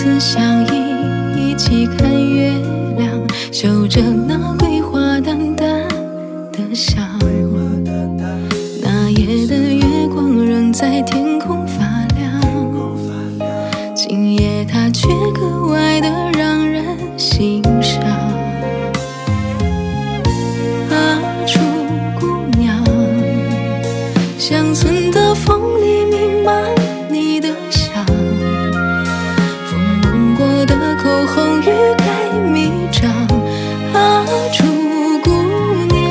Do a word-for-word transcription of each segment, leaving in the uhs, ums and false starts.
次相依，一起看月亮，嗅着那桂花淡淡的香。那夜的月光仍在天空发亮，今夜它却格外的让人欣赏。啊，楚姑娘，乡村的风里弥漫你的香，风吻过的口红欲盖弥彰。啊，楚姑娘，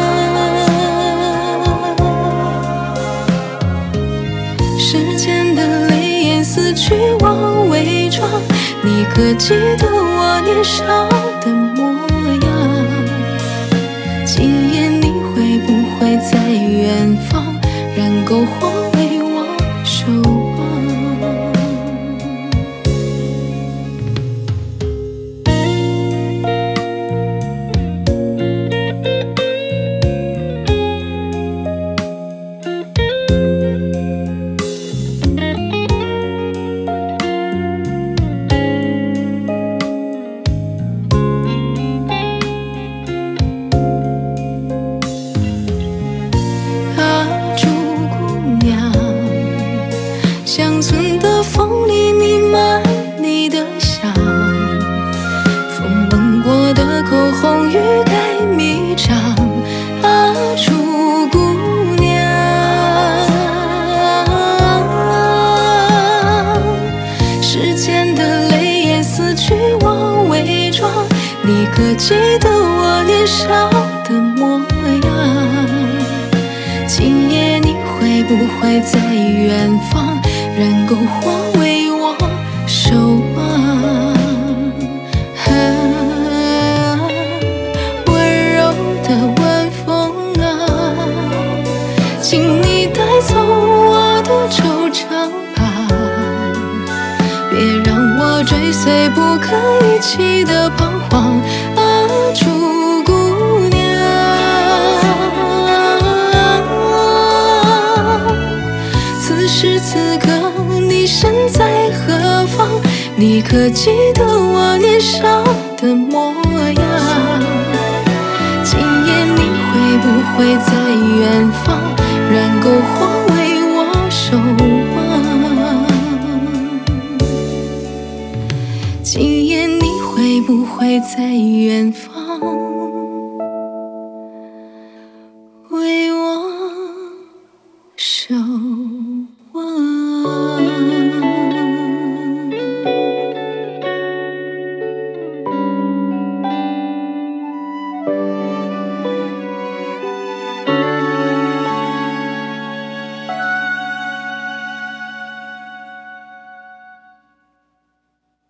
时间的泪眼似去往伪装，你可记得我年少的模样？今夜你会不会在远方，燃篝火为我守望？乡村的风里弥漫你的香，风吻过的口红欲盖弥彰。啊，楚姑娘，时间的泪眼似去往伪装，你可记得我年少的模样？今夜你会不会在远方，燃篝火为我守望？啊，温柔的晚风啊，请你带走我的惆怅吧，别让我追随不可一起的彷徨。啊，楚姑娘，此时此刻你身在何方？你可记得我年少的模样？今夜你会不会在远方，燃篝火为我守望？今夜你会不会在远方？